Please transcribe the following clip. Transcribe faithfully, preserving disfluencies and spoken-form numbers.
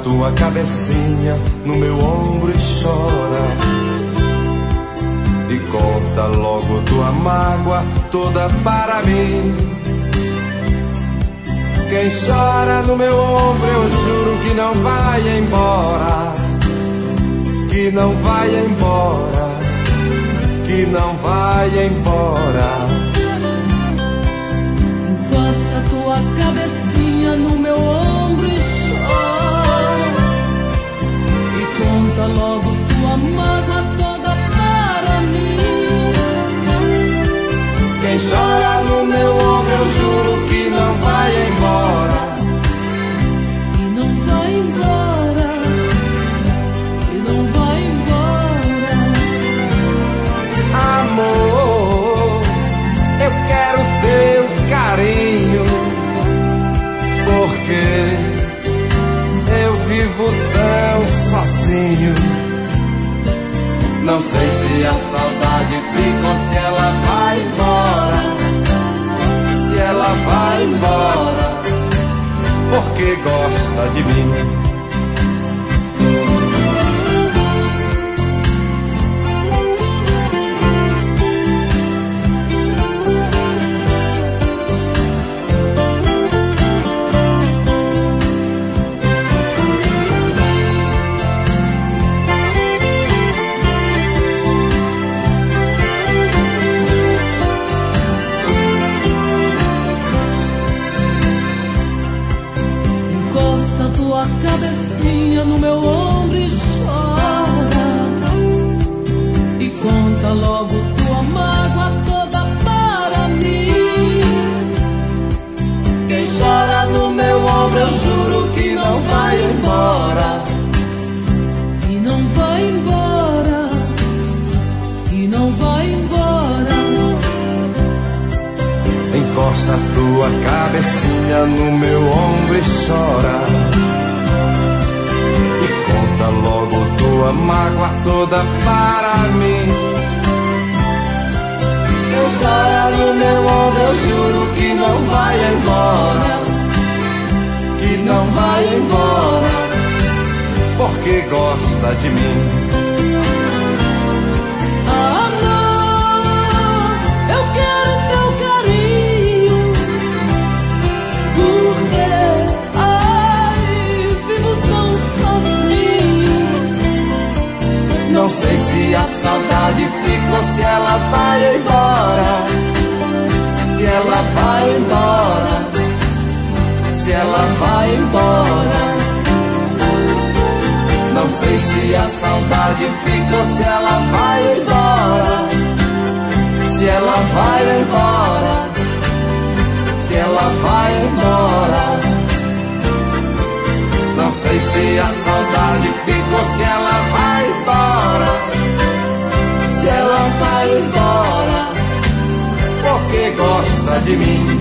tua cabecinha no meu ombro e chora. E conta logo tua mágoa toda para mim. Quem chora no meu ombro eu juro que não vai embora, que não vai embora, que não vai embora. Encosta tua cabecinha no meu ombro e chora. E conta logo tua mágoa toda para mim. Quem chora no meu ombro eu juro que não vai embora, que não vai embora, que não vai embora. Amor, eu quero teu carinho, porque eu vivo tão sozinho. Não sei se a saudade fica ou se ela vai embora, se ela vai embora, porque gosta de mim. Tua cabecinha no meu ombro e chora. E conta logo tua mágoa toda para mim. Quem chora no meu ombro eu juro que não vai embora, que não vai embora, que não vai embora. Encosta tua cabecinha no meu ombro e chora. Conta logo tua mágoa toda para mim. Quem chora no meu ombro eu juro que não vai embora, que não vai embora, porque gosta de mim. Amor, eu quero teu carinho, porque não sei se a saudade fica ou se ela vai embora, se ela vai embora, se ela vai embora. Não sei se a saudade fica ou se ela vai embora, se ela vai embora, se ela vai embora. Não sei se a saudade fica ou se ela vai embora, se ela vai embora, porque gosta de mim.